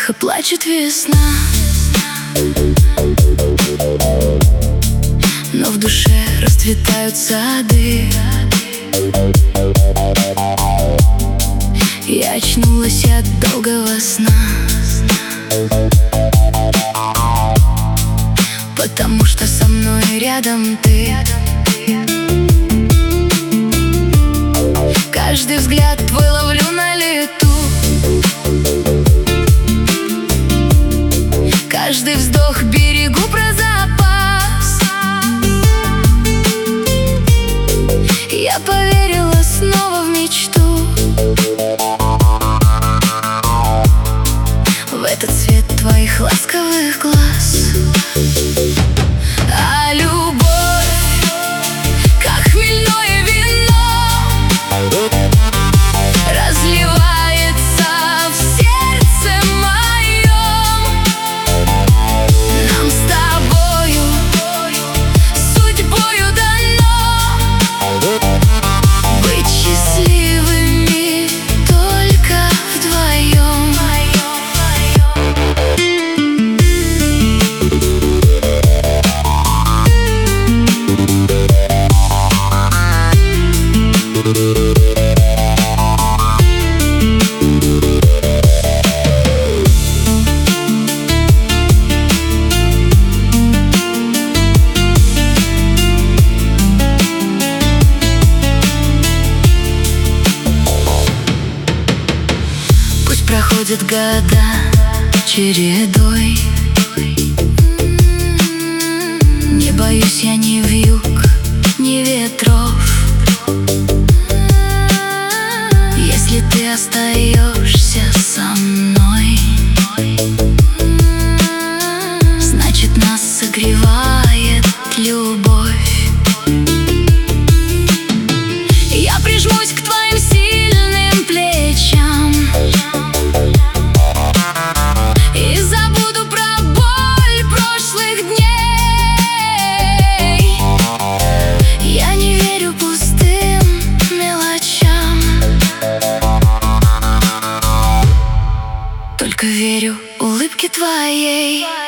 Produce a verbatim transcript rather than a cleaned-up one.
Тихо плачет весна, но в душе расцветают сады. Я очнулась от долгого сна, потому что со мной рядом ты. Каждый взгляд твой ловлю на лету, каждый вздох берегу про запас. Я поверила снова в мечту, в этот свет твоих ласковых глаз. А любовь, как хмельное вино, разливается в сердце моем. Нам с тобою судьбою дано быть счастливыми только вдвоем. Проходят года чередой, не боюсь я ни вьюг, ни ветров. Если ты остаешься со мной, значит нас согревает любовь. Я прижмусь к твоим сильным плечам и забуду про боль прошлых дней. Я не верю пустым мелочам, только верю улыбке твоей.